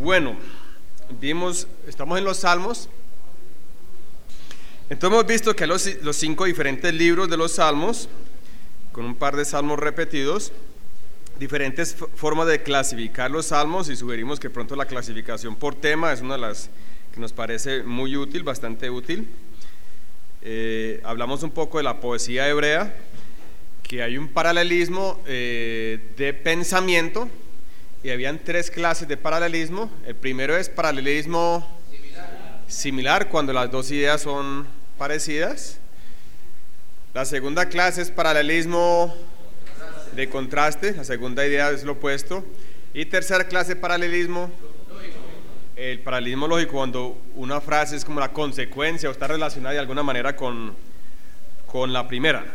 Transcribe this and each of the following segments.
Bueno, estamos en los Salmos. Entonces hemos visto que los 5 diferentes libros de los Salmos, con un par de salmos repetidos, diferentes formas de clasificar los salmos, y sugerimos que pronto la clasificación por tema es una de las que nos parece muy útil, bastante útil. Hablamos un poco de la poesía hebrea, que hay un paralelismo de pensamiento, y habían 3 clases de paralelismo. El primero es paralelismo similar, cuando las 2 ideas son parecidas. La segunda clase es paralelismo de contraste, la segunda idea es lo opuesto. Y tercera clase, paralelismo, el paralelismo lógico, cuando una frase es como la consecuencia o está relacionada de alguna manera con la primera.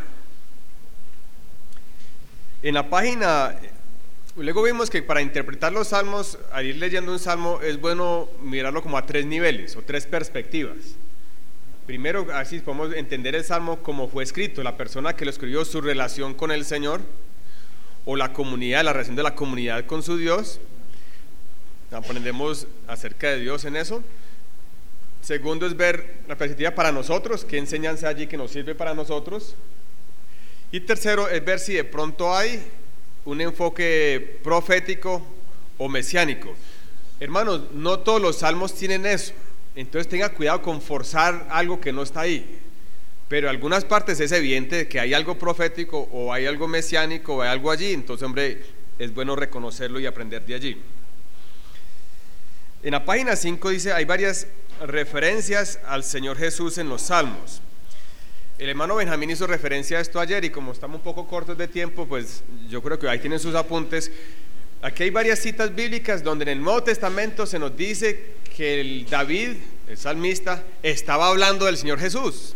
En la página, luego vimos que para interpretar los salmos, al ir leyendo un salmo, es bueno mirarlo como a 3 niveles o 3 perspectivas. Primero, así podemos entender el salmo como fue escrito, la persona que lo escribió, su relación con el Señor, o la comunidad, la relación de la comunidad con su Dios. Aprendemos acerca de Dios en eso. Segundo es ver la perspectiva para nosotros, qué enseñanza allí que nos sirve para nosotros. Y tercero es ver si de pronto hay un enfoque profético o mesiánico. Hermanos, no todos los salmos tienen eso, entonces tenga cuidado con forzar algo que no está ahí. Pero en algunas partes es evidente que hay algo profético o hay algo mesiánico o hay algo allí, entonces, hombre, es bueno reconocerlo y aprender de allí. En la página 5 dice, hay varias referencias al Señor Jesús en los salmos. El hermano Benjamín hizo referencia a esto ayer, y como estamos un poco cortos de tiempo, pues yo creo que ahí tienen sus apuntes. Aquí hay varias citas bíblicas donde en el Nuevo Testamento se nos dice que el David, el salmista, estaba hablando del Señor Jesús.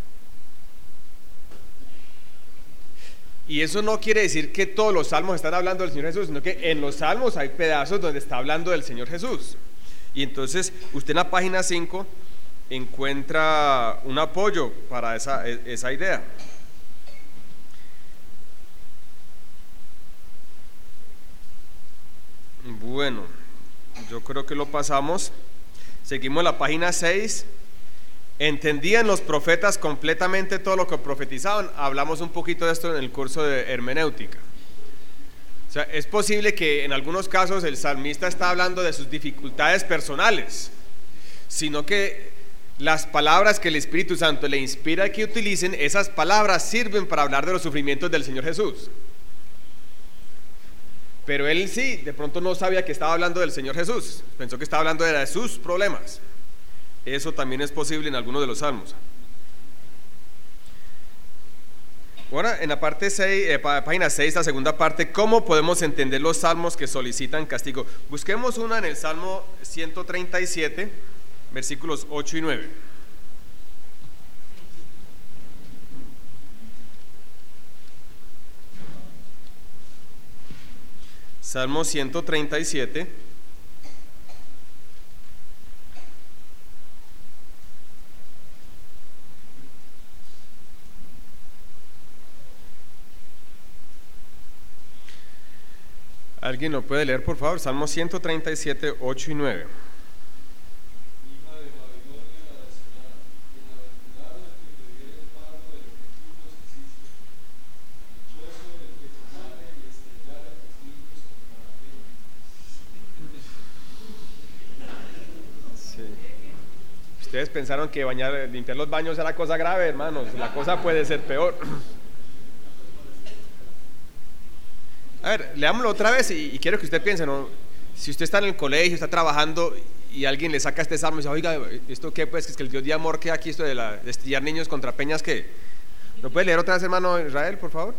Y eso no quiere decir que todos los salmos están hablando del Señor Jesús, sino que en los salmos hay pedazos donde está hablando del Señor Jesús. Y entonces usted en la página 5 encuentra un apoyo para esa idea. Bueno, yo creo que lo pasamos. Seguimos la página 6. ¿Entendían los profetas completamente todo lo que profetizaban? Hablamos un poquito de esto en el curso de hermenéutica. O sea, es posible que en algunos casos el salmista está hablando de sus dificultades personales, sino que las palabras que el Espíritu Santo le inspira que utilicen, esas palabras sirven para hablar de los sufrimientos del Señor Jesús. Pero él sí, de pronto no sabía que estaba hablando del Señor Jesús, pensó que estaba hablando de sus problemas. Eso también es posible en algunos de los salmos. Ahora, en la parte 6, página 6, la segunda parte, ¿cómo podemos entender los salmos que solicitan castigo? Busquemos una en el Salmo 137, versículos 8 y 9. Salmo 137. ¿Alguien lo puede leer, por favor? Salmo 137, 8 y 9. Ustedes pensaron que limpiar los baños era cosa grave, hermanos. La cosa puede ser peor. A ver, leámoslo otra vez y quiero que usted piense, ¿no? Si usted está en el colegio, está trabajando y alguien le saca este salmo y dice, oiga, ¿esto qué? Pues es que el Dios de amor que aquí, esto de estillar niños contra peñas, ¿qué? ¿Lo puede leer otra vez, hermano Israel, por favor?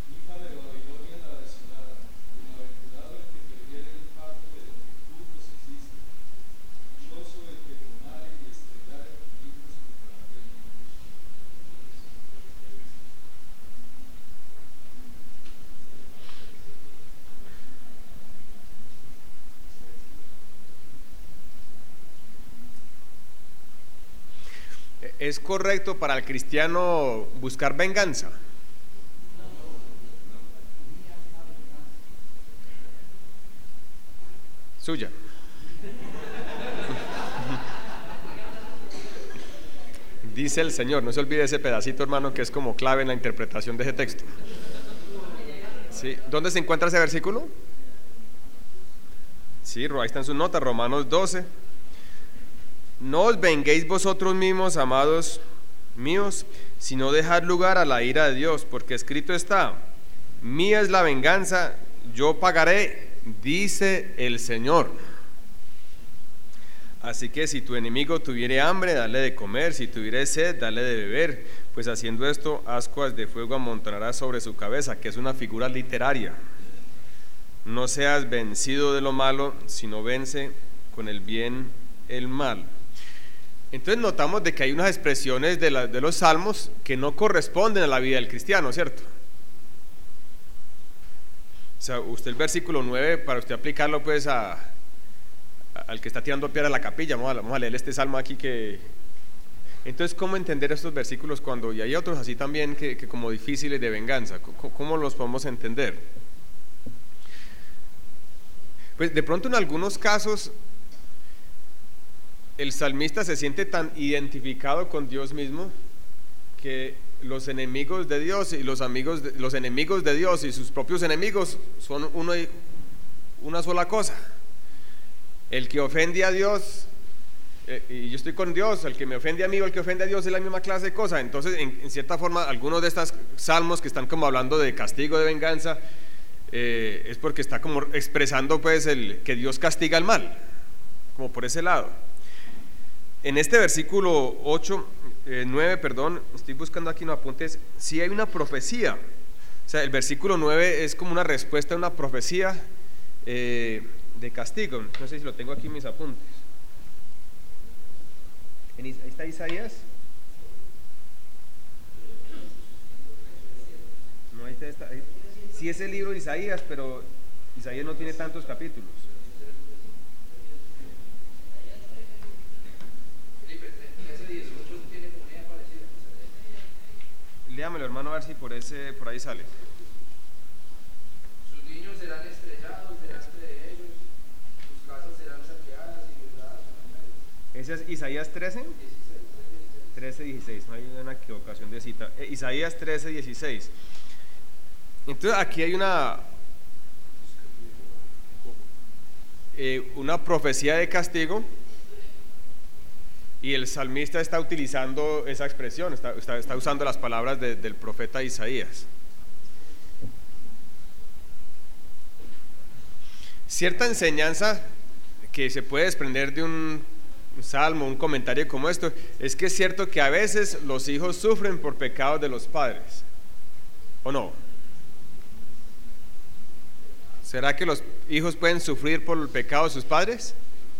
¿Es correcto para el cristiano buscar venganza? Suya. Dice el Señor, no se olvide ese pedacito, hermano, que es como clave en la interpretación de ese texto. ¿Sí? ¿Dónde se encuentra ese versículo? Sí, ahí está en su nota, Romanos 12. No os venguéis vosotros mismos, amados míos, sino dejad lugar a la ira de Dios, porque escrito está: mía es la venganza, yo pagaré, dice el Señor. Así que si tu enemigo tuviere hambre, dale de comer; si tuviere sed, dale de beber, pues haciendo esto, ascuas de fuego amontonarás sobre su cabeza, que es una figura literaria. No seas vencido de lo malo, sino vence con el bien el mal. Entonces notamos de que hay unas expresiones de los salmos que no corresponden a la vida del cristiano, ¿cierto? O sea, usted el versículo 9, para usted aplicarlo pues al que está tirando piedra a la capilla, vamos a leer este salmo aquí que... Entonces, ¿cómo entender estos versículos cuando y hay otros así también que como difíciles de venganza? ¿Cómo los podemos entender? Pues de pronto en algunos casos el salmista se siente tan identificado con Dios mismo que los enemigos de Dios y los enemigos de Dios y sus propios enemigos son una sola cosa. El que ofende a Dios, y yo estoy con Dios; el que me ofende a mí o el que ofende a Dios es la misma clase de cosa. Entonces, en cierta forma, algunos de estos salmos que están como hablando de castigo, de venganza, es porque está como expresando pues que Dios castiga el mal, como por ese lado. En este versículo 9, estoy buscando aquí unos apuntes, sí hay una profecía. O sea, el versículo 9 es como una respuesta a una profecía de castigo. No sé si lo tengo aquí en mis apuntes. Ahí está Isaías. No, ahí está. Sí es el libro de Isaías, pero Isaías no tiene tantos capítulos. Léamelo, hermano, a ver si por ahí sale. Sus niños serán estrellados delante de ellos, sus casas serán saqueadas y violadas. ¿Ese es Isaías 13? 13:16, no hay una equivocación de cita. Isaías 13:16. Entonces aquí hay una profecía de castigo, y el salmista está utilizando esa expresión, está usando las palabras del profeta Isaías. Cierta enseñanza que se puede desprender de un salmo, un comentario como esto, es que es cierto que a veces los hijos sufren por pecados de los padres, ¿o no? ¿Será que los hijos pueden sufrir por el pecado de sus padres?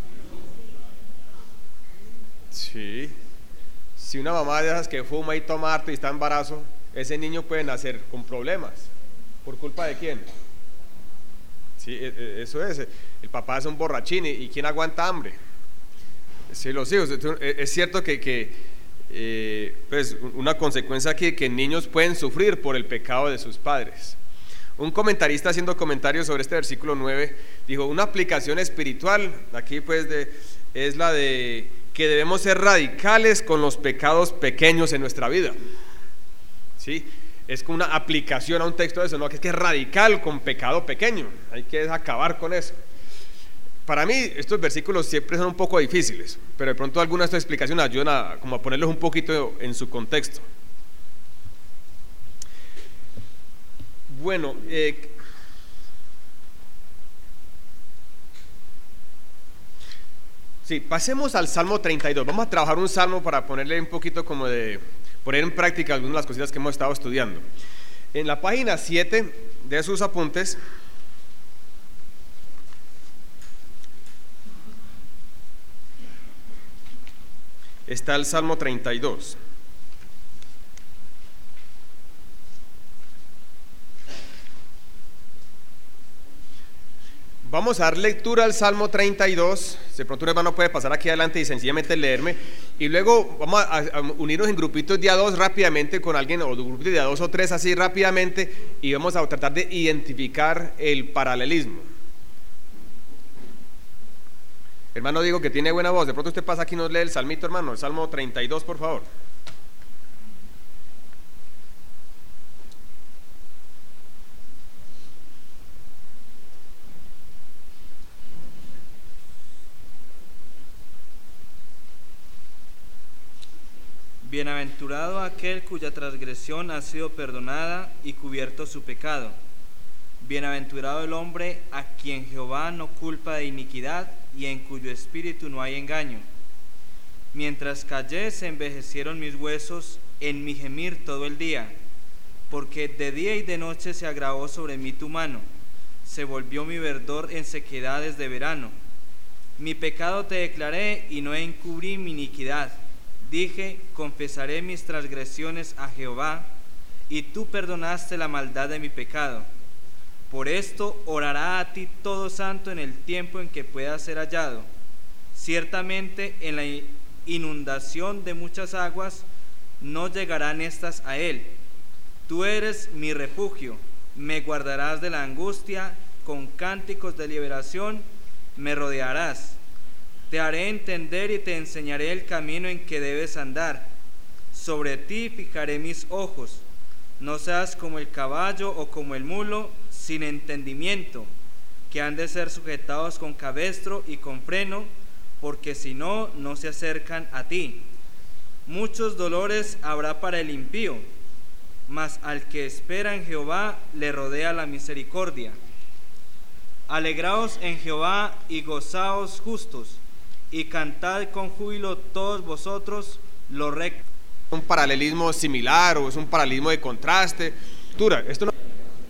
Sí. Si una mamá de esas que fuma y toma harto y está en embarazo, ese niño puede nacer con problemas. ¿Por culpa de quién? Sí, eso es. El papá es un borrachín y ¿quién aguanta hambre? Sí, los hijos. Es cierto que pues una consecuencia aquí, que niños pueden sufrir por el pecado de sus padres. Un comentarista, haciendo comentarios sobre este versículo 9, dijo: una aplicación espiritual aquí pues es la de que debemos ser radicales con los pecados pequeños en nuestra vida. ¿Sí? Es como una aplicación a un texto de eso, ¿no? Que es radical con pecado pequeño, hay que acabar con eso. Para mí estos versículos siempre son un poco difíciles, pero de pronto algunas de estas explicaciones ayudan como a ponerlos un poquito en su contexto. Bueno, sí, pasemos al Salmo 32. Vamos a trabajar un salmo para ponerle un poquito como de poner en práctica algunas de las cositas que hemos estado estudiando. En la página 7 de sus apuntes está el Salmo 32. Vamos a dar lectura al Salmo 32. De pronto un hermano puede pasar aquí adelante y sencillamente leerme, y luego vamos a unirnos en grupitos de a dos rápidamente con alguien, o grupos de a dos o tres así rápidamente, y vamos a tratar de identificar el paralelismo. Hermano Diego, que tiene buena voz, de pronto usted pasa aquí y nos lee el salmito, hermano, el Salmo 32, por favor. Bienaventurado aquel cuya transgresión ha sido perdonada y cubierto su pecado. Bienaventurado el hombre a quien Jehová no culpa de iniquidad y en cuyo espíritu no hay engaño. Mientras callé se envejecieron mis huesos en mi gemir todo el día, porque de día y de noche se agravó sobre mí tu mano, se volvió mi verdor en sequedades de verano. Mi pecado te declaré y no encubrí mi iniquidad. Dije, confesaré mis transgresiones a Jehová, y tú perdonaste la maldad de mi pecado. Por esto orará a ti todo santo en el tiempo en que pueda ser hallado. Ciertamente en la inundación de muchas aguas no llegarán estas a él. Tú eres mi refugio, me guardarás de la angustia, con cánticos de liberación me rodearás. Te haré entender y te enseñaré el camino en que debes andar. Sobre ti fijaré mis ojos. No seas como el caballo o como el mulo, sin entendimiento, que han de ser sujetados con cabestro y con freno, porque si no, no se acercan a ti. Muchos dolores habrá para el impío, mas al que espera en Jehová le rodea la misericordia. Alegraos en Jehová y gozaos justos, y cantad con júbilo todos vosotros lo recto. Un paralelismo similar o es un paralelismo de contraste. Esto no...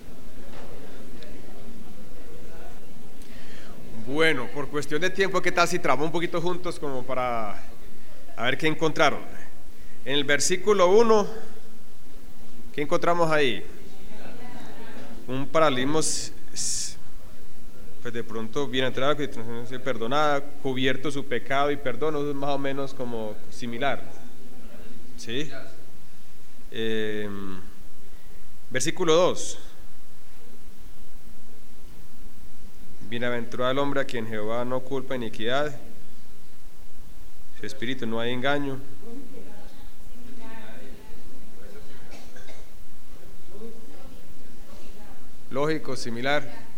Bueno, por cuestión de tiempo, ¿qué tal si trabamos un poquito juntos como para a ver qué encontraron? En el versículo 1, ¿qué encontramos ahí? Un paralelismo, pues de pronto bienaventurado que se perdonada, cubierto su pecado y perdono, es más o menos como similar. ¿Sí? Versículo 2. Bienaventurado el hombre a quien Jehová no culpa iniquidad, su espíritu no hay engaño. Lógico, similar.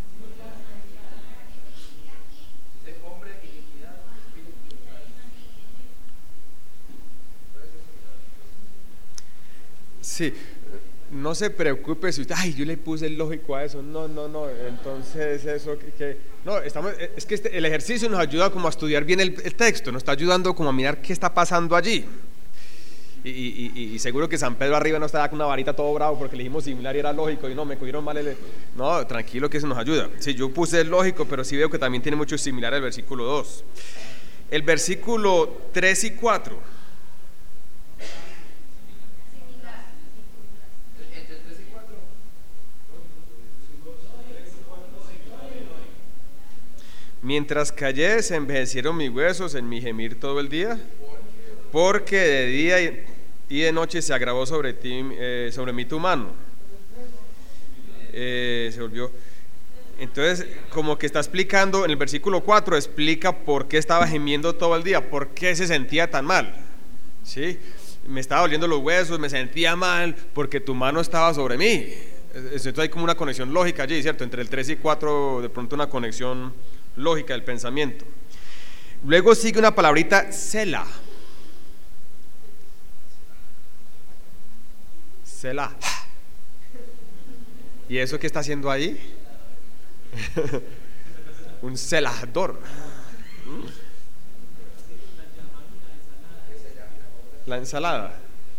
Sí, no se preocupe si usted, ay, yo le puse el lógico a eso, no, entonces eso no, es que el ejercicio nos ayuda como a estudiar bien el texto, nos está ayudando como a mirar qué está pasando allí, y seguro que San Pedro arriba no está con una varita todo bravo porque le dijimos similar y era lógico, y no, me cogieron mal no, tranquilo que eso nos ayuda, sí, yo puse el lógico, pero sí veo que también tiene mucho similar el versículo 2, el versículo 3 y 4, mientras callé se envejecieron mis huesos en mi gemir todo el día, porque de día y de noche se agravó sobre mí tu mano. Se volvió. Entonces, como que está explicando en el versículo 4, explica por qué estaba gemiendo todo el día, por qué se sentía tan mal. ¿Sí? Me estaba doliendo los huesos, me sentía mal porque tu mano estaba sobre mí. Entonces hay como una conexión lógica allí, ¿cierto? Entre el 3 y 4, de pronto una conexión lógica del pensamiento. Luego sigue una palabrita, Selah. Selah. ¿Y eso qué está haciendo ahí? Un selahador. La ensalada.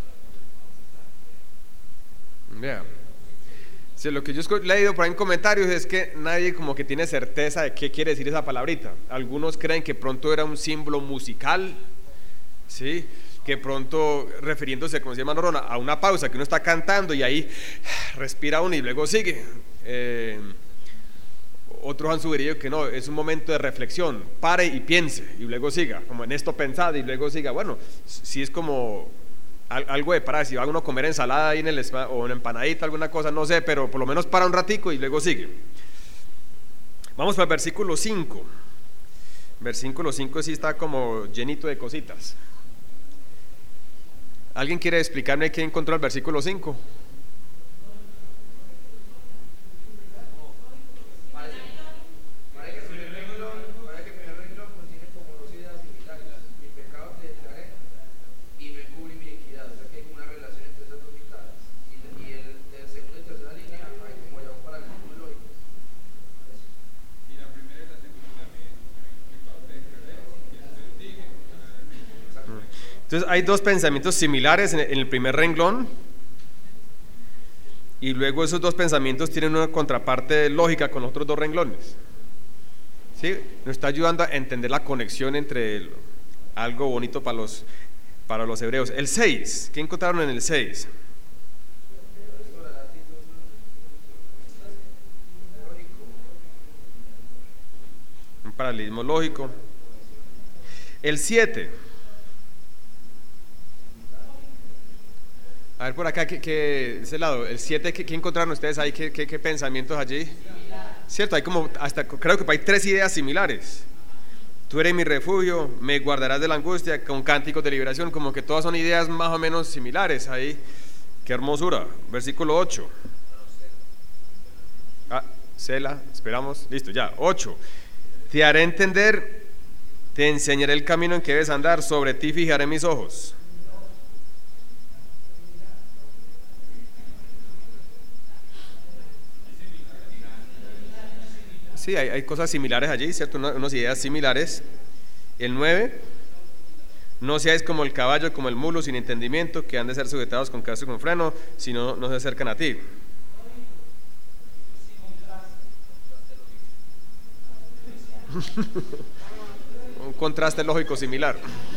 Vean. Sí, lo que yo he leído por ahí en comentarios es que nadie como que tiene certeza de qué quiere decir esa palabrita. Algunos creen que pronto era un símbolo musical, ¿sí? Que pronto refiriéndose, como se llama Norona, a una pausa que uno está cantando y ahí respira uno y luego sigue. Otros han sugerido que no, es un momento de reflexión, pare y piense y luego siga, como en esto pensad y luego siga. Bueno, si es como algo de parar, si va uno a comer ensalada ahí o una empanadita, alguna cosa, no sé, pero por lo menos para un ratico y luego sigue. Vamos para el versículo 5. Versículo 5 sí está como llenito de cositas. ¿Alguien quiere explicarme qué encontró el versículo 5? Para que el primer renglón contiene como dos ideas similares. Mi pecado te declaré y no encubrí mi iniquidad. O sea que hay como una relación entre esas dos mitades. Y el segundo y tercera línea hay como ya un paralelismo lógico. Y la primera y la segunda también. Mi pecado te declaré y entonces dije. Entonces hay dos pensamientos similares en el primer renglón, y luego esos dos pensamientos tienen una contraparte lógica con los otros dos renglones. ¿Sí? Nos está ayudando a entender la conexión entre algo bonito para los hebreos. El 6, ¿qué encontraron en el 6? Un paralelismo lógico. El 7. A ver por acá, ese lado, el 7, ¿qué encontraron ustedes ahí? ¿Qué pensamientos allí? Cierto, hay como, hasta creo que hay 3 ideas similares. Tú eres mi refugio, me guardarás de la angustia, con cánticos de liberación, como que todas son ideas más o menos similares ahí. Qué hermosura. Versículo 8. Sela, esperamos, listo, ya. 8. Te haré entender, te enseñaré el camino en que debes andar, sobre ti fijaré mis ojos. Sí, hay cosas similares allí, ¿cierto? Unas ideas similares. El 9, no seáis como el caballo, como el mulo, sin entendimiento, que han de ser sujetados con casco y con freno, si no, no se acercan a ti. Un contraste lógico similar.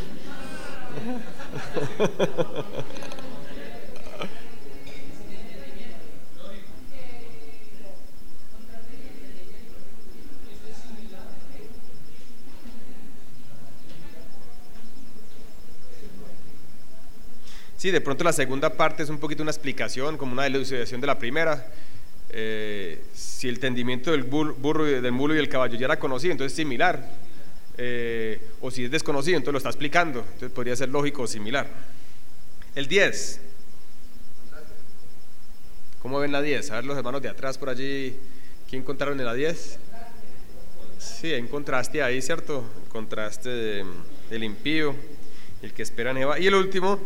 Sí, de pronto la segunda parte es un poquito una explicación, como una elucidación de la primera. Si el entendimiento del burro, del mulo y del caballo ya era conocido, entonces es similar. O si es desconocido, entonces lo está explicando, entonces podría ser lógico o similar. El 10. ¿Cómo ven la 10? A ver los hermanos de atrás por allí, ¿qué encontraron en la 10? Sí, hay un contraste ahí, ¿cierto? El contraste del impío, el que espera en Jehová. Y el último,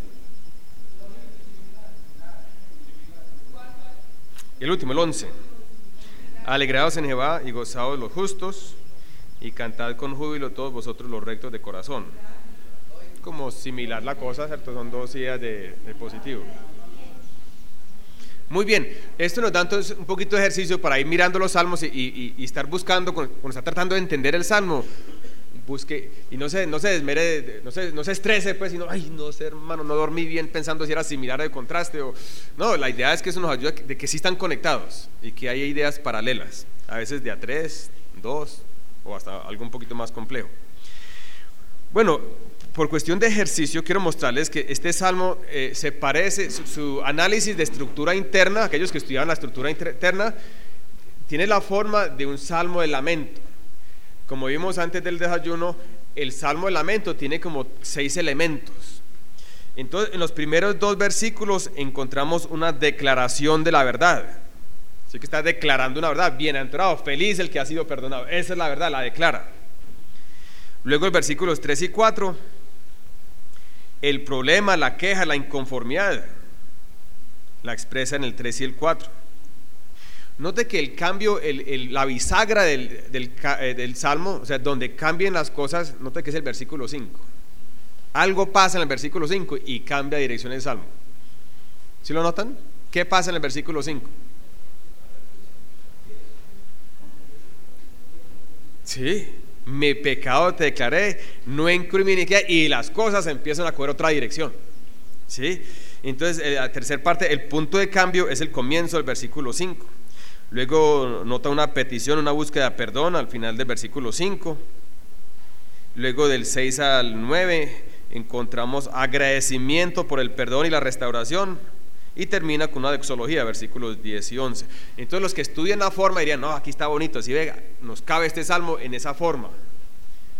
el 11. Alegraos en Jehová y gozaos los justos, y cantad con júbilo todos vosotros los rectos de corazón. Como similar la cosa, ¿cierto? Son dos ideas de positivo. Muy bien, esto nos da entonces un poquito de ejercicio para ir mirando los salmos y estar buscando, cuando está tratando de entender el salmo, busque y no se desmere, no se estrese, pues, sino, ay, no sé, hermano, no dormí bien pensando si era similar de contraste o no. La idea es que eso nos ayuda de que sí están conectados y que hay ideas paralelas, a veces de a 3, 2 o hasta algo un poquito más complejo. Bueno, por cuestión de ejercicio quiero mostrarles que este salmo se parece, su análisis de estructura interna, aquellos que estudiaban la estructura interna, tiene la forma de un salmo de lamento. Como vimos antes del desayuno, el salmo de lamento tiene como 6 elementos. Entonces, en los primeros 2 versículos encontramos una declaración de la verdad. Así que está declarando una verdad. Bienaventurado, feliz el que ha sido perdonado. Esa es la verdad, la declara. Luego, en versículos 3 y 4, el problema, la queja, la inconformidad, la expresa en el 3 y el 4. Note que el cambio, la bisagra del salmo, o sea, donde cambian las cosas, note que es el versículo 5. Algo pasa en el versículo 5 y cambia dirección el salmo. ¿Sí lo notan? ¿Qué pasa en el versículo 5? Sí, mi pecado te declaré, no encubrí mi iniquidad, y las cosas empiezan a coger otra dirección. ¿Sí? Entonces, la tercera parte, el punto de cambio es el comienzo del versículo 5. Luego nota una petición, una búsqueda de perdón al final del versículo 5. Luego del 6 al 9 encontramos agradecimiento por el perdón y la restauración, y termina con una doxología, versículos 10 y 11. Entonces los que estudian la forma dirían, no, aquí está bonito, así ve, nos cabe este salmo en esa forma.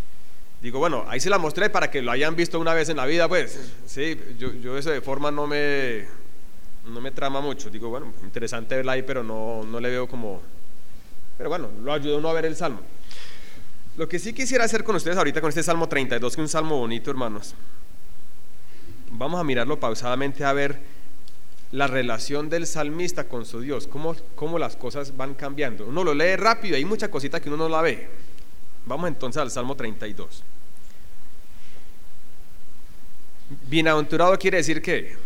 Digo, bueno, ahí se la mostré para que lo hayan visto una vez en la vida, pues. Sí, yo eso de forma no me trama mucho. Digo, bueno, interesante verla ahí, pero no le veo como... Pero bueno, lo ayudó uno a ver el Salmo. Lo que sí quisiera hacer con ustedes ahorita con este Salmo 32, que es un Salmo bonito, hermanos. Vamos a mirarlo pausadamente a ver la relación del salmista con su Dios, cómo las cosas van cambiando. Uno lo lee rápido, hay mucha cosita que uno no la ve. Vamos entonces al Salmo 32. Bienaventurado quiere decir ¿qué?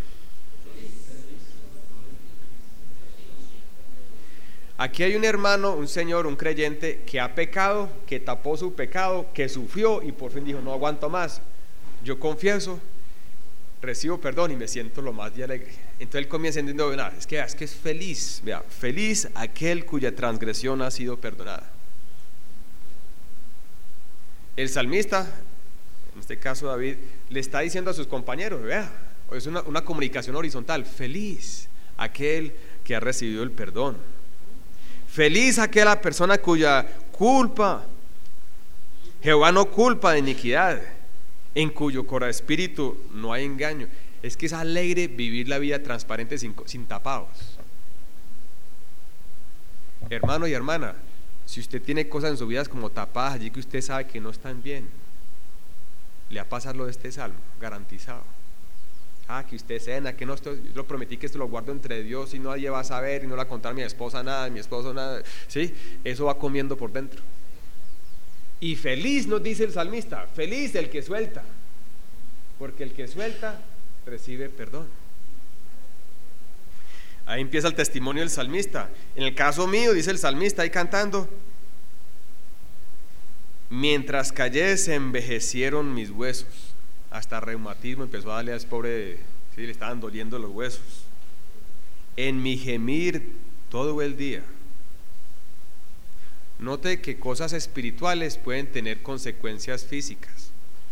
Aquí hay un hermano, un señor, un creyente que ha pecado, que tapó su pecado, que sufrió y por fin dijo, no aguanto más, yo confieso, recibo perdón y me siento lo más de alegre. Entonces él comienza entendiendo, es que es feliz, vea, feliz aquel cuya transgresión ha sido perdonada. El salmista, en este caso David, le está diciendo a sus compañeros, vea, es una comunicación horizontal, feliz aquel que ha recibido el perdón. Feliz aquella persona cuya culpa, Jehová no culpa de iniquidad, en cuyo espíritu no hay engaño. Es que es alegre vivir la vida transparente sin tapados. Hermano y hermana, si usted tiene cosas en su vida como tapadas allí que usted sabe que no están bien, le va a pasar lo de este salmo, garantizado. Que usted cena, que no, yo lo prometí que esto lo guardo entre Dios y nadie va a saber y no le va a contar a mi esposa nada, a mi esposo nada, ¿sí? Eso va comiendo por dentro. Y feliz nos dice el salmista, feliz el que suelta, porque el que suelta recibe perdón. Ahí empieza el testimonio del salmista. En el caso mío, dice el salmista ahí cantando, mientras callé se envejecieron mis huesos. Hasta reumatismo empezó a darle a ese pobre, sí, le estaban doliendo los huesos. En mi gemir todo el día. Note que cosas espirituales pueden tener consecuencias físicas.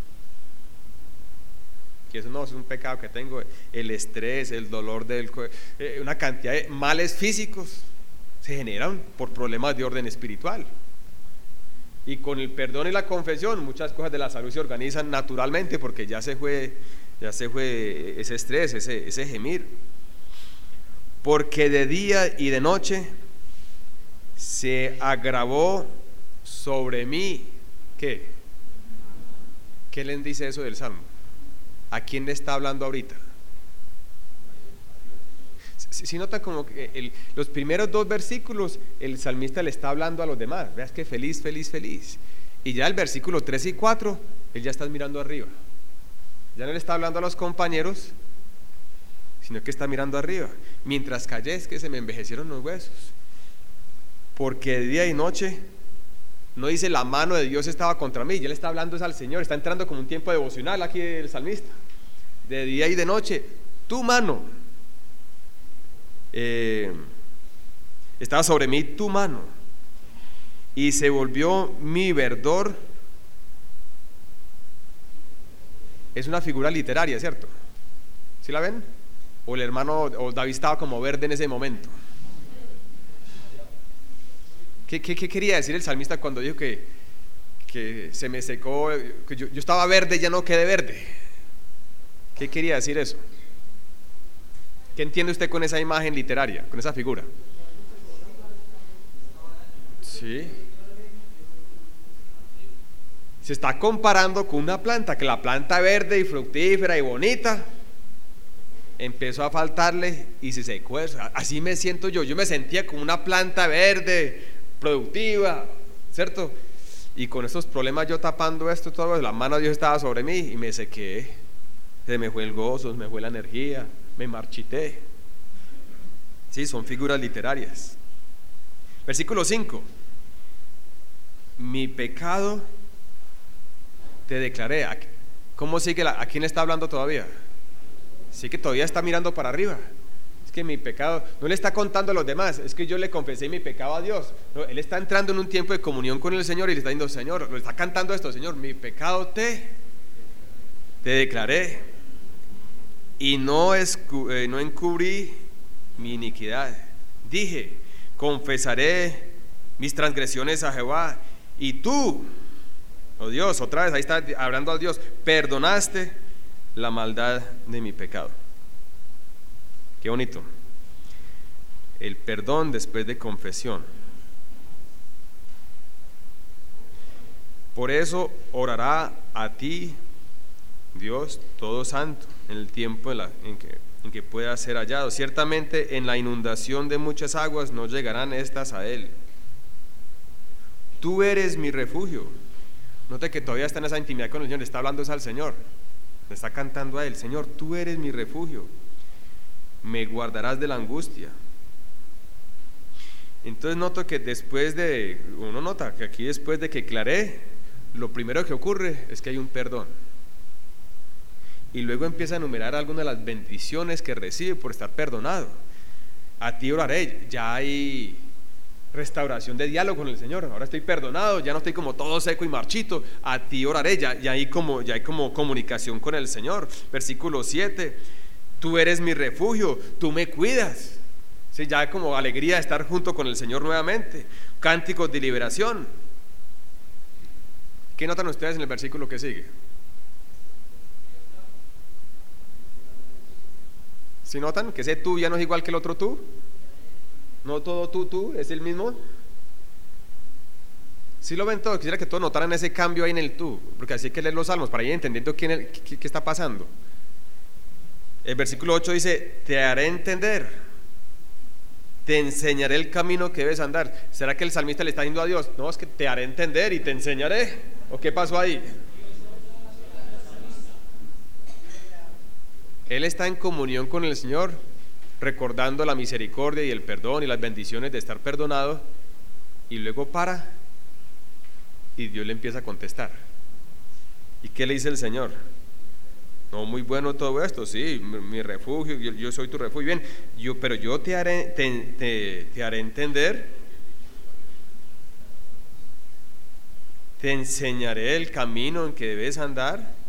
Que eso no es un pecado que tengo, el estrés, el dolor una cantidad de males físicos se generan por problemas de orden espiritual. Y con el perdón y la confesión muchas cosas de la salud se organizan naturalmente porque ya se fue ese estrés, ese gemir. Porque de día y de noche se agravó sobre mí. ¿Qué? ¿Qué le dice eso del Salmo? ¿A quién le está hablando ahorita? Si nota como que los primeros dos versículos el salmista le está hablando a los demás, veas que feliz, feliz, feliz, y ya el versículo 3 y 4 él ya está mirando arriba, ya no le está hablando a los compañeros, sino que está mirando arriba. Mientras callé es que se me envejecieron los huesos, porque de día y noche, no dice la mano de Dios estaba contra mí, ya le está hablando es al Señor, está entrando como un tiempo devocional aquí el salmista. De día y de noche tu mano estaba sobre mí, tu mano, y se volvió mi verdor. Es una figura literaria, ¿cierto? ¿Sí la ven? O el hermano, o David estaba como verde en ese momento. ¿Qué quería decir el salmista cuando dijo que se me secó, que yo estaba verde y ya no quedé verde? ¿Qué quería decir eso? ¿Qué entiende usted con esa imagen literaria, con esa figura? Sí. Se está comparando con una planta, que la planta verde y fructífera y bonita empezó a faltarle y se secó. Así me siento yo me sentía como una planta verde, productiva, ¿cierto? Y con estos problemas yo tapando esto, todo, la mano de Dios estaba sobre mí y me sequé. Se me fue el gozo, se me fue la energía, me marchité. Sí, son figuras literarias. Versículo 5. Mi pecado te declaré. ¿Cómo sigue? ¿A quién está hablando todavía? Sí, que todavía está mirando para arriba. Es que mi pecado, no le está contando a los demás, es que yo le confesé mi pecado a Dios. No, él está entrando en un tiempo de comunión con el Señor y le está diciendo, Señor, lo está cantando esto, Señor, mi pecado te declaré y no encubrí mi iniquidad. Dije, confesaré mis transgresiones a Jehová y tú Oh Dios, otra vez, ahí está hablando a Dios, perdonaste la maldad de mi pecado. Qué bonito. El perdón después de confesión. Por eso orará a ti, Dios todo santo, en el tiempo en que pueda ser hallado. Ciertamente en la inundación de muchas aguas no llegarán estas a él. Tú eres mi refugio. Note que todavía está en esa intimidad con el Señor, le está hablando al Señor, le está cantando a él: Señor, tú eres mi refugio, me guardarás de la angustia. Entonces noto que uno nota que aquí después de que claré, lo primero que ocurre es que hay un perdón. Y luego empieza a enumerar algunas de las bendiciones que recibe por estar perdonado. A ti oraré, ya hay restauración de diálogo con el Señor. Ahora estoy perdonado, ya no estoy como todo seco y marchito. A ti oraré, ya hay como comunicación con el Señor. Versículo 7: tú eres mi refugio, tú me cuidas. Sí, ya hay como alegría de estar junto con el Señor nuevamente. Cánticos de liberación. ¿Qué notan ustedes en el versículo que sigue? ¿Sí notan que ese tú ya no es igual que el otro tú? No todo tú, es el mismo. Si lo ven todos, quisiera que todos notaran ese cambio ahí en el tú, porque así hay que leer los salmos para ir entendiendo qué está pasando. El versículo 8 dice: te haré entender, te enseñaré el camino que debes andar. ¿Será que el salmista le está diciendo a Dios: no, es que te haré entender y te enseñaré? ¿O qué pasó ahí? Él está en comunión con el Señor, recordando la misericordia y el perdón y las bendiciones de estar perdonado, y luego para y Dios le empieza a contestar. ¿Y qué le dice el Señor? No, muy bueno todo esto, sí, mi refugio, yo soy tu refugio, bien, pero yo te haré entender, te enseñaré el camino en que debes andar.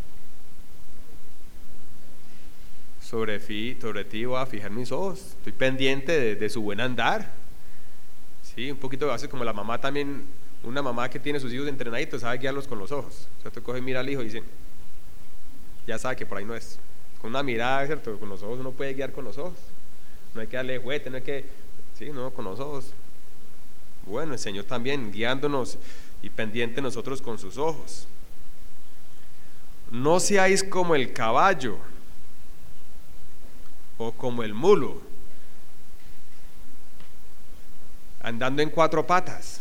Sobre ti voy a fijar mis ojos, estoy pendiente de su buen andar. Sí, un poquito a veces como la mamá también, una mamá que tiene sus hijos entrenaditos sabe guiarlos con los ojos. O sea, tú coges, mira al hijo y dice, ya sabe que por ahí no es. Con una mirada, ¿cierto? Con los ojos uno puede guiar con los ojos. No hay que darle juguete, no hay que, sí, no, con los ojos. Bueno, el Señor también guiándonos y pendiente nosotros con sus ojos. No seáis como el caballo o como el mulo, andando en cuatro patas.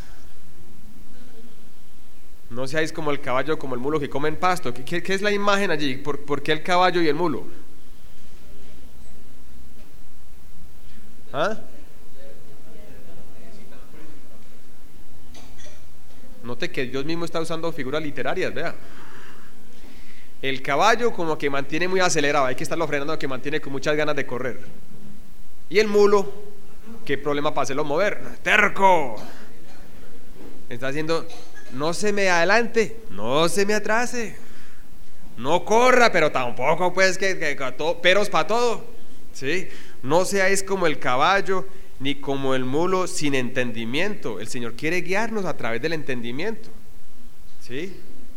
No seáis como el caballo o como el mulo que comen pasto. ¿Qué es la imagen allí? ¿Por qué el caballo y el mulo? ¿Ah? Note que Dios mismo está usando figuras literarias, vea. El caballo como que mantiene muy acelerado, hay que estarlo frenando, que mantiene con muchas ganas de correr. Y el mulo, ¿qué problema para hacerlo mover? ¡Terco! Está haciendo, no se me adelante, no se me atrase, no corra, pero tampoco pues que peros para todo. ¿Sí? No seáis como el caballo ni como el mulo sin entendimiento. El Señor quiere guiarnos a través del entendimiento. ¿Sí?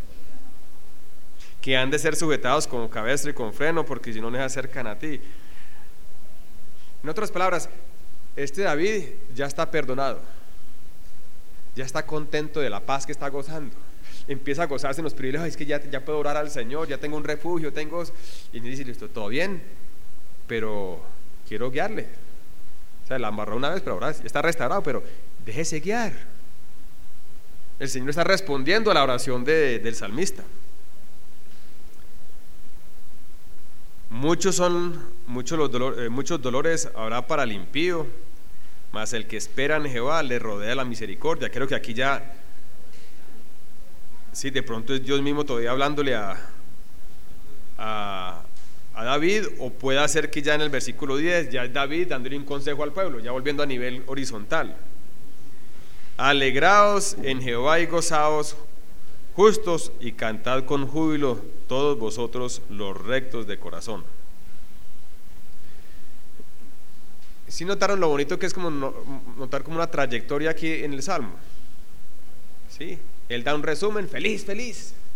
Que han de ser sujetados con cabestro y con freno, porque si no se acercan a ti. En otras palabras, David ya está perdonado, ya está contento de la paz que está gozando, empieza a gozarse en los privilegios. Es que ya puedo orar al Señor, ya tengo un refugio, y me dice, listo, todo bien, pero quiero guiarle. O sea, la embarró una vez, pero ahora está restaurado, pero déjese guiar. El Señor está respondiendo a la oración del salmista. Muchos dolores habrá para el impío, mas el que espera en Jehová le rodea la misericordia. Creo que aquí ya, sí, de pronto es Dios mismo todavía hablándole a David, o puede ser que ya en el versículo 10 ya es David dándole un consejo al pueblo, ya volviendo a nivel horizontal. Alegraos en Jehová y gozaos justos, y cantad con júbilo todos vosotros los rectos de corazón. ¿Sí notaron lo bonito que es como notar como una trayectoria aquí en el Salmo? ¿Sí? Él da un resumen, feliz,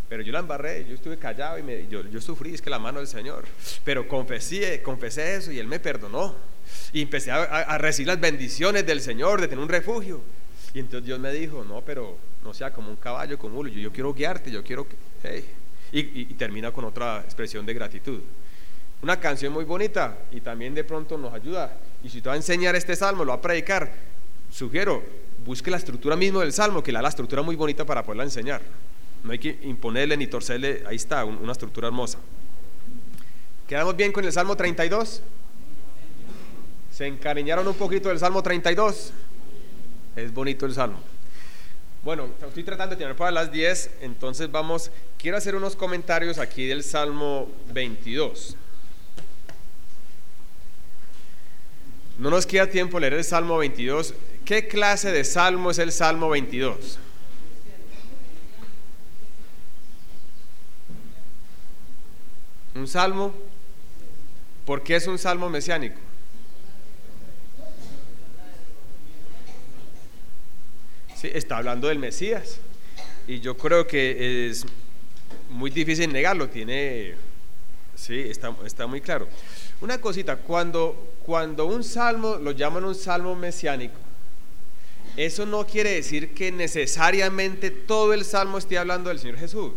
pero yo la embarré, yo estuve callado y yo sufrí, es que la mano del Señor, pero confesé eso y Él me perdonó y empecé a recibir las bendiciones del Señor de tener un refugio. Y entonces Dios me dijo, no, pero no sea como un caballo con mulo, yo quiero guiarte, yo quiero que... Hey. Y termina con otra expresión de gratitud. Una canción muy bonita y también de pronto nos ayuda. Y si te va a enseñar este salmo, lo va a predicar, sugiero, busque la estructura mismo del salmo, que le da la estructura muy bonita para poderla enseñar. No hay que imponerle ni torcerle, ahí está, una estructura hermosa. ¿Quedamos bien con el Salmo 32? ¿Se encariñaron un poquito del Salmo 32? Es bonito el Salmo. Bueno, estoy tratando de terminar para las 10, entonces quiero hacer unos comentarios aquí del Salmo 22. No nos queda tiempo leer el Salmo 22. ¿Qué clase de salmo es el Salmo 22? ¿Un salmo? ¿Por qué es un salmo mesiánico? Sí, está hablando del Mesías y yo creo que es muy difícil negarlo, sí, está muy claro. Una cosita, cuando un salmo lo llaman un salmo mesiánico, eso no quiere decir que necesariamente todo el salmo esté hablando del Señor Jesús.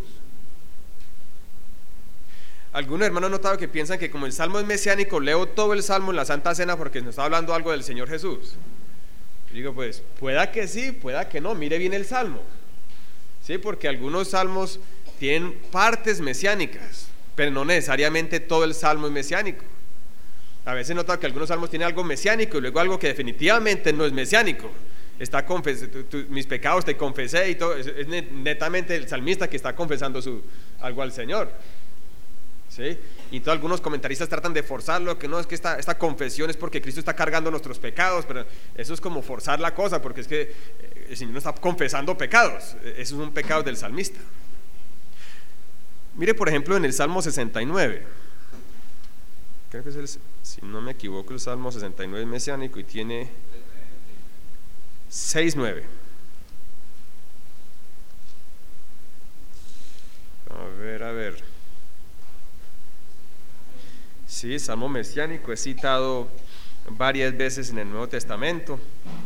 Algunos hermanos han notado que piensan que como el salmo es mesiánico, leo todo el salmo en la Santa Cena porque nos está hablando algo del Señor Jesús. Yo digo, pues, pueda que sí, pueda que no, mire bien el salmo. Sí, porque algunos salmos tienen partes mesiánicas, pero no necesariamente todo el salmo es mesiánico. A veces he notado que algunos salmos tienen algo mesiánico y luego algo que definitivamente no es mesiánico. Mis pecados te confesé y todo, es netamente el salmista que está confesando algo al Señor. ¿Sí? Y entonces algunos comentaristas tratan de forzarlo, que no, es que esta confesión es porque Cristo está cargando nuestros pecados, pero eso es como forzar la cosa, porque es que el Señor no está confesando pecados, esos son pecados del salmista. Mire por ejemplo en el Salmo 69, creo que es si no me equivoco, el Salmo 69 es mesiánico y tiene 6:9. A ver. Sí, salmo mesiánico es citado varias veces en el Nuevo Testamento.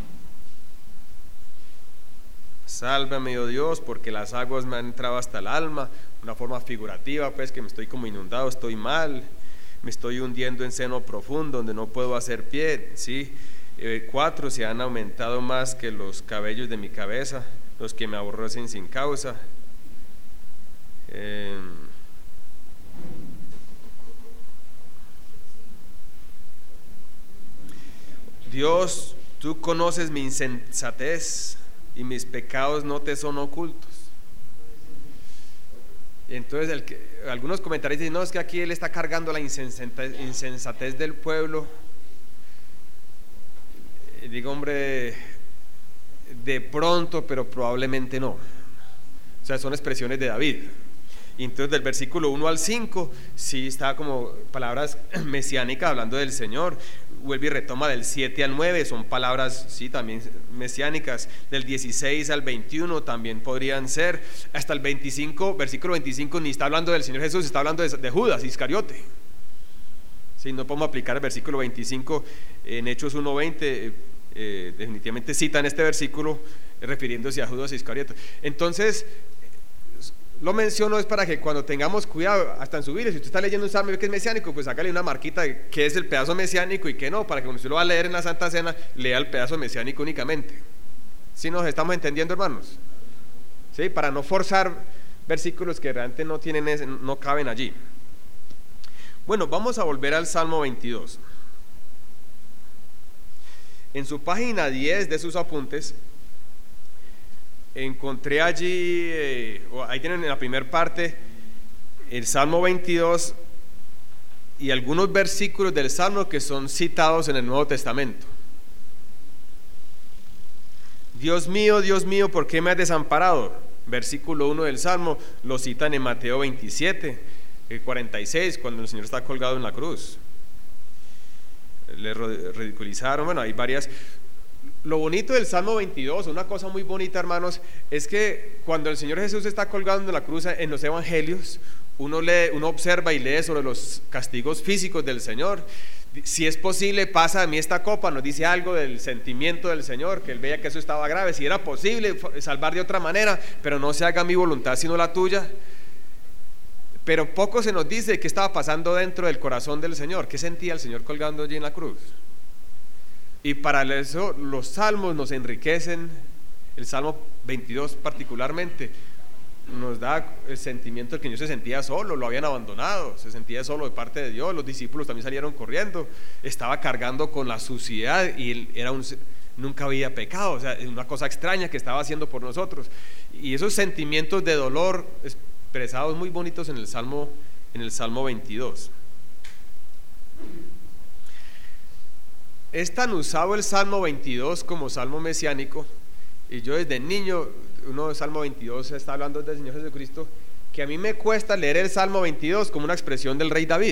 Sálvame, oh Dios, porque las aguas me han entrado hasta el alma. Una forma figurativa, pues, que me estoy como inundado, estoy mal, me estoy hundiendo en seno profundo donde no puedo hacer pie. Sí, 4, se han aumentado más que los cabellos de mi cabeza, los que me aborrecen sin causa. Dios, tú conoces mi insensatez y mis pecados no te son ocultos. Y entonces algunos comentarios dicen, no, es que aquí él está cargando la insensatez del pueblo. Y digo, hombre, de pronto, pero probablemente no. O sea, son expresiones de David. Y entonces del versículo 1 al 5 sí está como palabras mesiánicas hablando del Señor. Vuelve y retoma del 7 al 9, son palabras sí también mesiánicas. Del 16 al 21 también podrían ser. Hasta el 25, versículo 25 ni está hablando del Señor Jesús, está hablando de Judas Iscariote. Sí, no podemos aplicar el versículo 25 en Hechos 1:20, definitivamente citan este versículo refiriéndose a Judas Iscariote. Entonces lo menciono es para que cuando tengamos cuidado, hasta en su Biblia, si usted está leyendo un salmo que es mesiánico, pues hágale una marquita de qué es el pedazo mesiánico y qué no, para que cuando usted lo va a leer en la Santa Cena, lea el pedazo mesiánico únicamente. ¿Sí nos estamos entendiendo, hermanos? ¿Sí? Para no forzar versículos que realmente no caben allí. Bueno, vamos a volver al Salmo 22. En su página 10 de sus apuntes encontré allí, ahí tienen en la primera parte el Salmo 22 y algunos versículos del Salmo que son citados en el Nuevo Testamento. Dios mío, ¿por qué me has desamparado? Versículo 1 del Salmo lo citan en Mateo 27, 46, cuando el Señor está colgado en la cruz. Le ridiculizaron, bueno, hay varias. Lo bonito del Salmo 22, una cosa muy bonita, hermanos, es que cuando el Señor Jesús está colgando en la cruz en los evangelios, uno observa y lee sobre los castigos físicos del Señor. Si es posible, pasa de mí esta copa, nos dice algo del sentimiento del Señor, que él veía que eso estaba grave, si era posible salvar de otra manera, pero no se haga mi voluntad sino la tuya. Pero poco se nos dice qué estaba pasando dentro del corazón del Señor, qué sentía el Señor colgando allí en la cruz. Y para eso los salmos nos enriquecen. El Salmo 22 particularmente nos da el sentimiento de que el Señor se sentía solo, lo habían abandonado, se sentía solo de parte de Dios. Los discípulos también salieron corriendo, estaba cargando con la suciedad y él nunca había pecado, o sea, una cosa extraña que estaba haciendo por nosotros. Y esos sentimientos de dolor expresados muy bonitos en el Salmo 22. Es tan usado el Salmo 22 como Salmo mesiánico, y yo desde niño, uno de Salmo 22 está hablando del Señor Jesucristo, que a mí me cuesta leer el Salmo 22 como una expresión del rey David.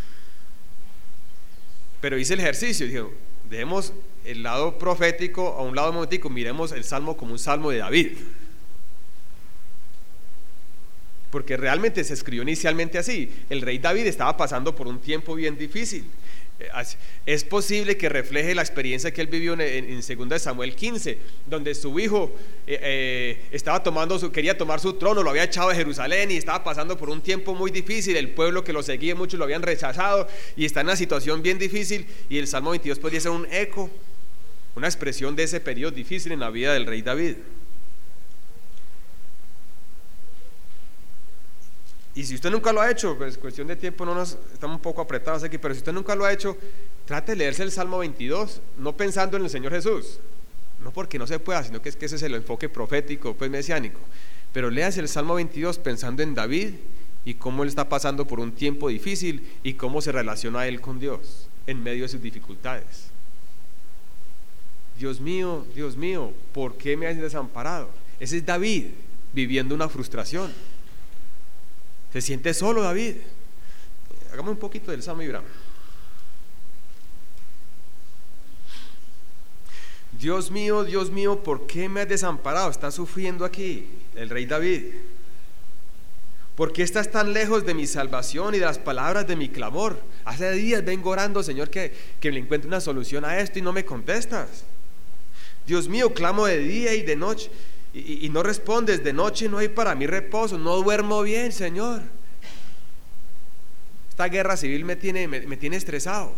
Pero hice el ejercicio, dije, dejemos el lado profético a un lado momentico, miremos el Salmo como un Salmo de David, porque realmente se escribió inicialmente así. El rey David estaba pasando por un tiempo bien difícil. Es posible que refleje la experiencia que él vivió en 2 Samuel 15, donde su hijo quería tomar su trono, lo había echado de Jerusalén y estaba pasando por un tiempo muy difícil. El pueblo que lo seguía, muchos lo habían rechazado y está en una situación bien difícil, y el Salmo 22 podría ser un eco, una expresión de ese periodo difícil en la vida del rey David. Y si usted nunca lo ha hecho, pues cuestión de tiempo, estamos un poco apretados aquí, pero si usted nunca lo ha hecho, trate de leerse el Salmo 22, no pensando en el Señor Jesús, no porque no se pueda, sino que ese es el enfoque profético, pues mesiánico. Pero léase el Salmo 22 pensando en David y cómo él está pasando por un tiempo difícil y cómo se relaciona él con Dios en medio de sus dificultades. Dios mío, ¿por qué me has desamparado? Ese es David viviendo una frustración. Se siente solo David. Hagamos un poquito del Salmo y verán. Dios mío, ¿por qué me has desamparado? Está sufriendo aquí el rey David. ¿Por qué estás tan lejos de mi salvación y de las palabras de mi clamor? Hace días vengo orando, Señor, que le encuentre una solución a esto y no me contestas. Dios mío, clamo de día y de noche y no respondes. De noche no hay para mí reposo, no duermo bien, Señor. Esta guerra civil me tiene estresado.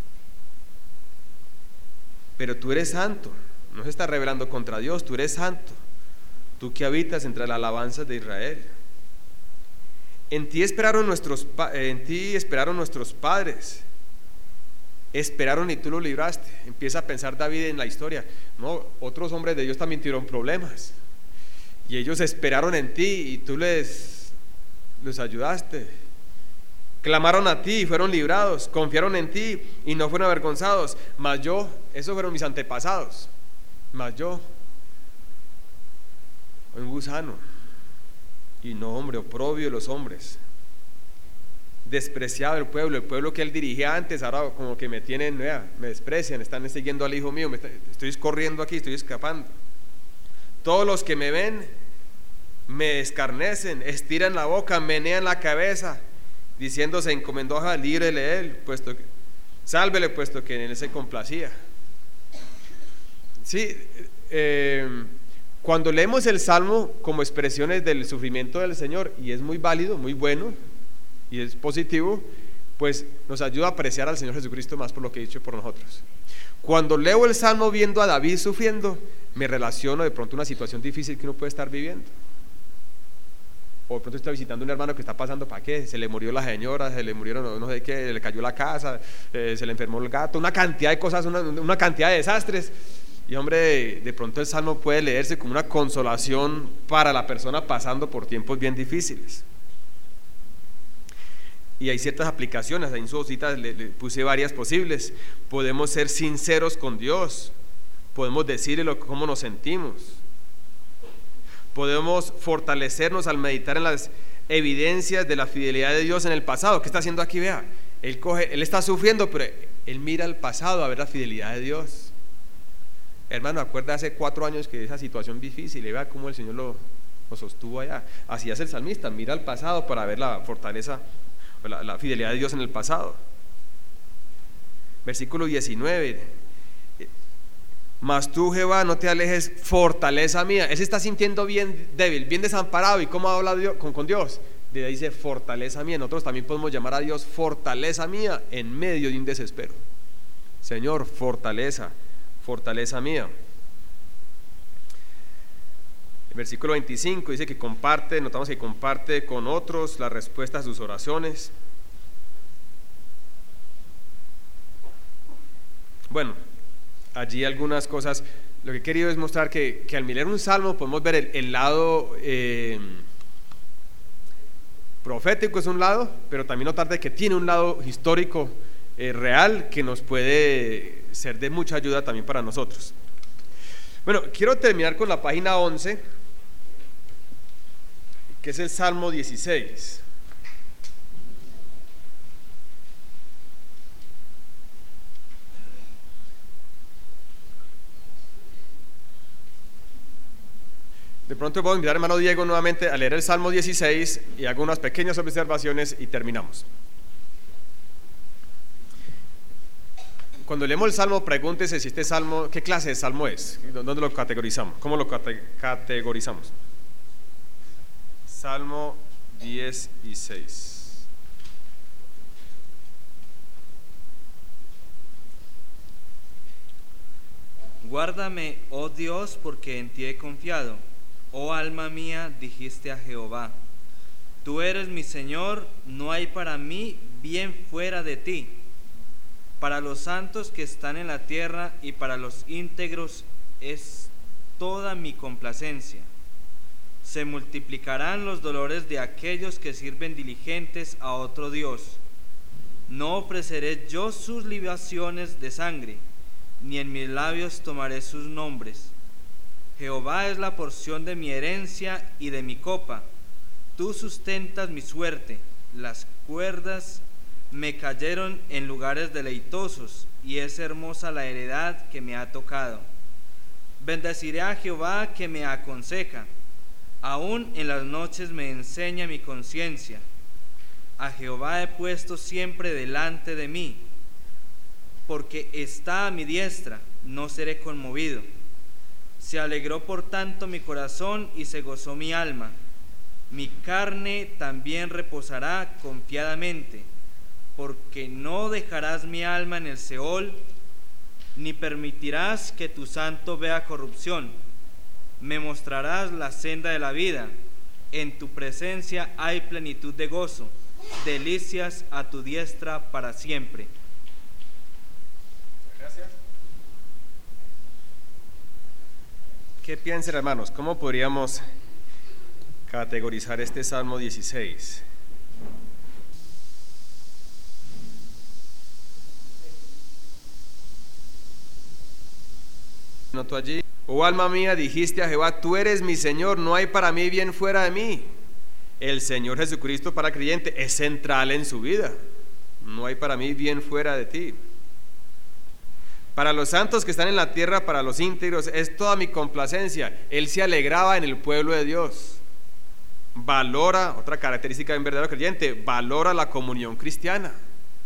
Pero tú eres santo, no se está rebelando contra Dios, tú eres santo, tú que habitas entre las alabanzas de Israel. En ti esperaron nuestros padres, esperaron y tú los libraste. Empieza a pensar David en la historia. No, otros hombres de Dios también tuvieron problemas y ellos esperaron en ti y tú les ayudaste. Clamaron a ti y fueron librados, confiaron en ti y no fueron avergonzados. Mas yo, esos fueron mis antepasados, mas yo, un gusano y no hombre, oprobio de los hombres, despreciado el pueblo que él dirigía antes, ahora como que me desprecian, están siguiendo al hijo mío, estoy corriendo aquí, estoy escapando. Todos los que me ven me escarnecen, estiran la boca, menean la cabeza, diciendo: se encomendó a líbrele él, sálvele, puesto que en él se complacía. Sí, cuando leemos el Salmo como expresiones del sufrimiento del Señor, y es muy válido, muy bueno y es positivo, pues nos ayuda a apreciar al Señor Jesucristo más por lo que ha dicho por nosotros. Cuando leo el Salmo viendo a David sufriendo, me relaciono de pronto a una situación difícil que uno puede estar viviendo. O de pronto está visitando a un hermano que está pasando, ¿para qué? Se le murió la señora, se le murieron no sé qué, le cayó la casa, se le enfermó el gato, una cantidad de cosas, una cantidad de desastres. Y hombre, de pronto el Salmo puede leerse como una consolación para la persona pasando por tiempos bien difíciles. Y hay ciertas aplicaciones, ahí en su hojita le puse varias posibles. Podemos ser sinceros con Dios, podemos decirle cómo nos sentimos, podemos fortalecernos al meditar en las evidencias de la fidelidad de Dios en el pasado. ¿Qué está haciendo aquí? Vea, él está sufriendo, pero él mira al pasado a ver la fidelidad de Dios. Hermano, acuerda hace 4 años que esa situación difícil, y vea cómo el Señor lo sostuvo allá. Así hace el salmista, mira al pasado para ver la fortaleza, la fidelidad de Dios en el pasado. Versículo 19: mas tú, Jehová, no te alejes, fortaleza mía. Él se está sintiendo bien débil, bien desamparado. ¿Y cómo habla Dios, con Dios? Le dice fortaleza mía. Nosotros también podemos llamar a Dios fortaleza mía en medio de un desespero. Señor, fortaleza mía. El versículo 25 dice que comparte, notamos que comparte con otros la respuesta a sus oraciones. Bueno, allí algunas cosas. Lo que he querido es mostrar que al mirar un salmo podemos ver el lado profético, es un lado, pero también notar de que tiene un lado histórico real que nos puede ser de mucha ayuda también para nosotros. Bueno, quiero terminar con la página 11, que es el Salmo 16. De pronto puedo invitar al hermano Diego nuevamente a leer el Salmo 16 y hago unas pequeñas observaciones y terminamos. Cuando leemos el Salmo, pregúntese si este Salmo, ¿qué clase de Salmo es? ¿Dónde lo categorizamos? ¿Cómo lo categorizamos? Salmo 16. Guárdame, oh Dios, porque en ti he confiado. Oh alma mía, dijiste a Jehová, tú eres mi Señor, no hay para mí bien fuera de ti. Para los santos que están en la tierra y para los íntegros es toda mi complacencia. Se multiplicarán los dolores de aquellos que sirven diligentes a otro Dios. No ofreceré yo sus libaciones de sangre, ni en mis labios tomaré sus nombres. Jehová es la porción de mi herencia y de mi copa. Tú sustentas mi suerte. Las cuerdas me cayeron en lugares deleitosos, y es hermosa la heredad que me ha tocado. Bendeciré a Jehová que me aconseja. Aún en las noches me enseña mi conciencia. A Jehová he puesto siempre delante de mí. Porque está a mi diestra, no seré conmovido. Se alegró por tanto mi corazón y se gozó mi alma. Mi carne también reposará confiadamente, porque no dejarás mi alma en el Seol, ni permitirás que tu santo vea corrupción. Me mostrarás la senda de la vida. En tu presencia hay plenitud de gozo, delicias a tu diestra para siempre. Gracias. ¿Qué piensan, hermanos? ¿Cómo podríamos categorizar este Salmo 16? Noto allí: oh alma mía, dijiste a Jehová, tú eres mi Señor, no hay para mí bien fuera de mí. El Señor Jesucristo para el creyente es central en su vida. No hay para mí bien fuera de ti. Para los santos que están en la tierra, para los íntegros, es toda mi complacencia. Él se alegraba en el pueblo de Dios. Valora, otra característica de un verdadero creyente, valora la comunión cristiana.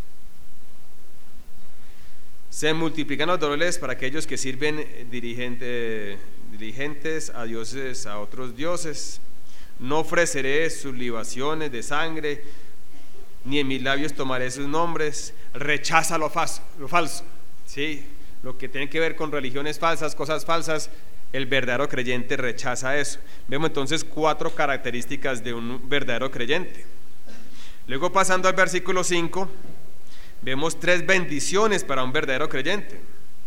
Se multiplican los dolores para aquellos que sirven diligentes a dioses, a otros dioses. No ofreceré sus libaciones de sangre, ni en mis labios tomaré sus nombres. Rechaza lo falso, ¿sí? Lo que tiene que ver con religiones falsas, cosas falsas, el verdadero creyente rechaza eso. Vemos entonces 4 características de un verdadero creyente. Luego, pasando al versículo 5, vemos 3 bendiciones para un verdadero creyente.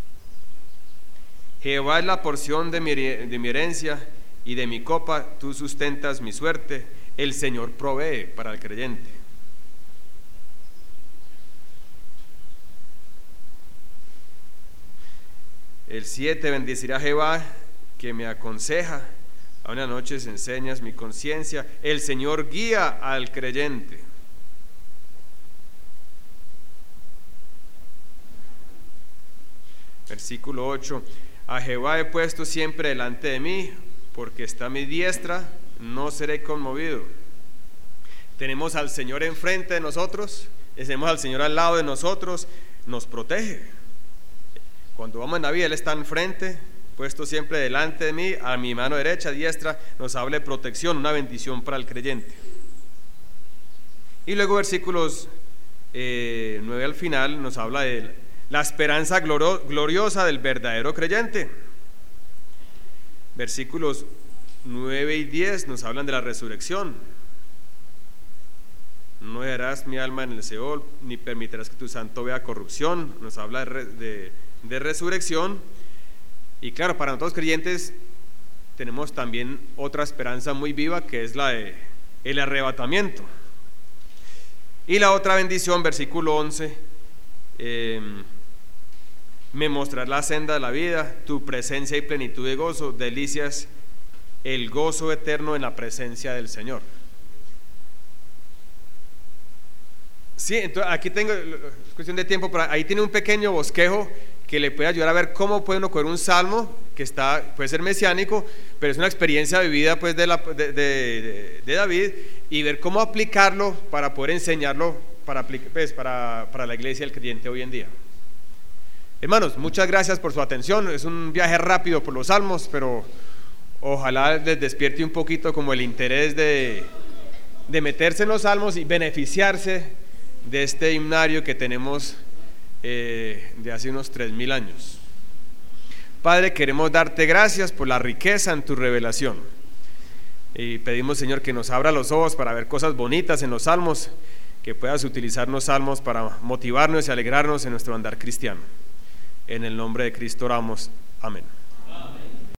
Jehová es la porción de mi herencia y de mi copa, tú sustentas mi suerte. El Señor provee para el creyente. El 7, bendecirá a Jehová que me aconseja. A una noche enseñas mi conciencia. El Señor guía al creyente. Versículo 8, A Jehová he puesto siempre delante de mí, porque está a mi diestra, no seré conmovido. Tenemos al Señor enfrente de nosotros, tenemos al Señor al lado de nosotros, nos protege. Cuando vamos en la vida, Él está enfrente, puesto siempre delante de mí, a mi mano derecha, diestra, nos habla de protección, una bendición para el creyente. Y luego versículos 9 al final nos habla de la esperanza gloriosa del verdadero creyente. Versículos 9 y 10 nos hablan de la resurrección. No dejarás mi alma en el Seol, ni permitirás que tu santo vea corrupción. Nos habla de resurrección. Y claro, para nosotros creyentes tenemos también otra esperanza muy viva, que es la de el arrebatamiento. Y la otra bendición, versículo 11, me mostrarás la senda de la vida, tu presencia y plenitud de gozo, delicias, el gozo eterno en la presencia del Señor. Sí, entonces aquí tengo, es cuestión de tiempo, pero ahí tiene un pequeño bosquejo que le puede ayudar a ver cómo puede uno coger un salmo que puede ser mesiánico, pero es una experiencia vivida pues de David, y ver cómo aplicarlo para poder enseñarlo para la iglesia del creyente hoy en día. Hermanos, muchas gracias por su atención. Es un viaje rápido por los salmos, pero ojalá les despierte un poquito como el interés de meterse en los salmos y beneficiarse de este himnario que tenemos de hace unos 3000 años. Padre, queremos darte gracias por la riqueza en tu revelación, y pedimos, Señor, que nos abra los ojos para ver cosas bonitas en los salmos, que puedas utilizar los salmos para motivarnos y alegrarnos en nuestro andar cristiano. En el nombre de Cristo oramos, amén.